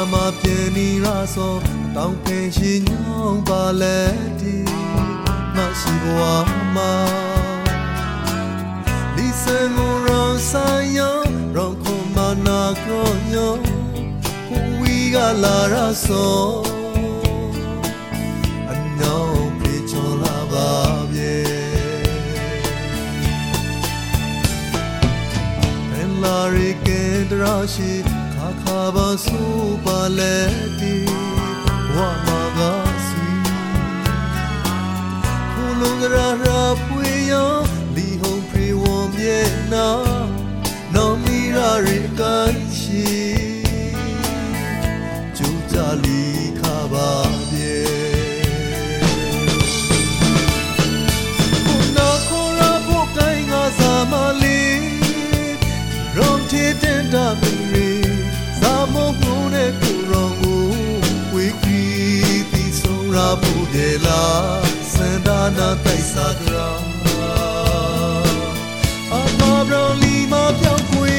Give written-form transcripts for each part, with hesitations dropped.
မှာပြန်နေရဆိုတောင်းပင်ရှိညောင်းပါလေဒီမရှိဘဝမှာလီစံကိုရောဆိုင်ရောရောခုမနာကြောညောဝီကလာရဆိုအညောင်းပြေချောလာပါပြေဘယ်လာရီကဲတရရှိခါပါဆူပါလေတီဝါမာကဆွီခုလုံရရာပွေယောလီဟုံဖရီဝံမြေနာနော်မီရာရီကန်ရှိကျူကြလီခါပါပြေခုနာခေါ်ရာဖို့ကိုင်းငါစာမလီရုံတီတင်တာမီမုံကိုနဲ့ကိုရောင်ကိုဝေခီတီဆုံးရာဖို့ပြေလာစန္ဒနာတိုက်စားကြအမဘရောင်လီမပြောင်းခွေ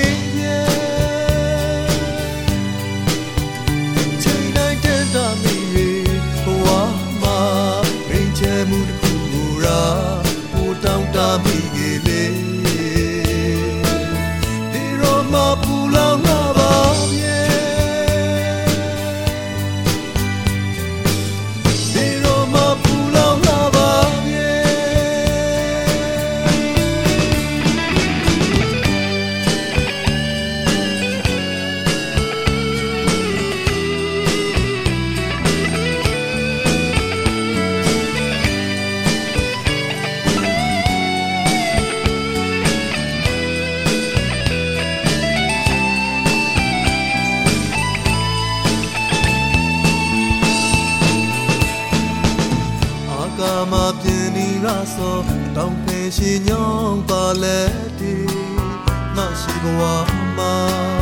ချိန်တိုင်းတဲ့တာမီဘဝမှာရင်ချဲမှုတစ်ခုရာဟိုတောင်းတမိကြီးလေဒီရောမပူလောင်လာပါမပြင်းနေရဆိုတောင်းပင်ရှိညောင်းပါလေဒီမရှိဘဝမှာ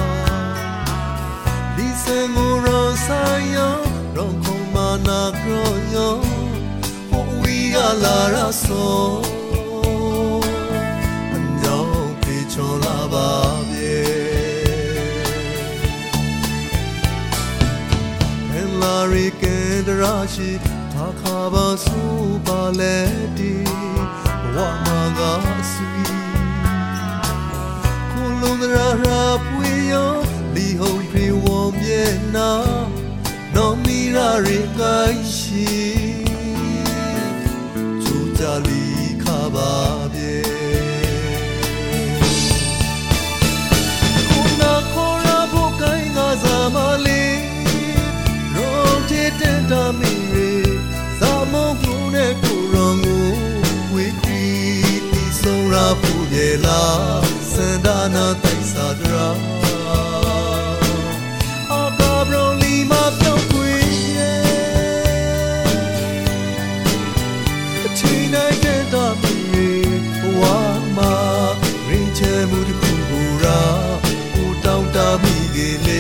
ဒီစင်ကိုရောဆိုင်ရောရောခုံမနာကြောညောဟိုဝီကလာရဆိုအညောင်းပြေချောလာပါပြေဟဲလာရီကဲဒရာရှိခါပါဆူပါလေဒီဝါမာကဆွီခုလုံရရာပွေယောလီဟုံဖရီဝံမြေနာနော်မီရာရီကိုင်းရှိကျူကြလီခါပါပြေခုနာခေါ်ရာဖို့ကိုင်းငါစားမလေးရောတီတဲ့တာမီမုံကိုနဲ့ကိုရောင်ကိုဝေခီတီဆုံးရာပူပြေလာစန္ဒနာတိုက်စားကြအကဘရောင်လီမပြောင်းခွေအချိန်တိုင်းတဲ့တာမီဘဝမှာရင်ချဲမှုတစ်ခုရာဟိုတောင်းတမိကြီးလေ